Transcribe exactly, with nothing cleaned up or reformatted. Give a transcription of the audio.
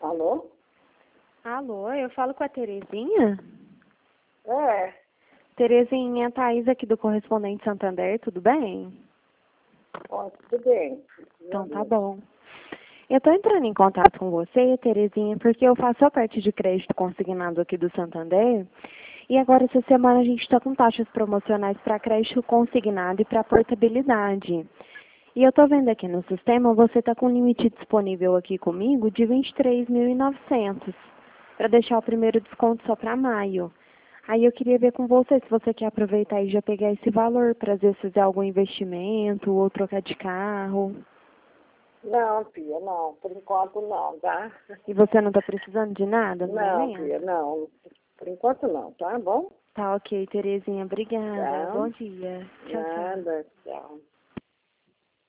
Alô? Alô, eu falo com a Terezinha? É, Terezinha, Thaís aqui do Correspondente Santander, tudo bem? ó, tudo bem. Então tá bom. Eu tô entrando em contato com você, Terezinha, porque eu faço a parte de crédito consignado aqui do Santander e agora essa semana a gente está com taxas promocionais para crédito consignado e para portabilidade. E eu tô vendo aqui no sistema, você tá com limite disponível aqui comigo de vinte e três mil e novecentos para deixar o primeiro desconto só para maio. Aí eu queria ver com você se você quer aproveitar e já pegar esse valor para às vezes fazer algum investimento ou trocar de carro. Não, Pia, não. Por enquanto não, tá? E você não está precisando de nada no Não, momento? Pia, não. Por enquanto não, tá bom? Tá ok, Terezinha. Obrigada. Tá. Bom dia. Tchau, tchau. Nada, tchau.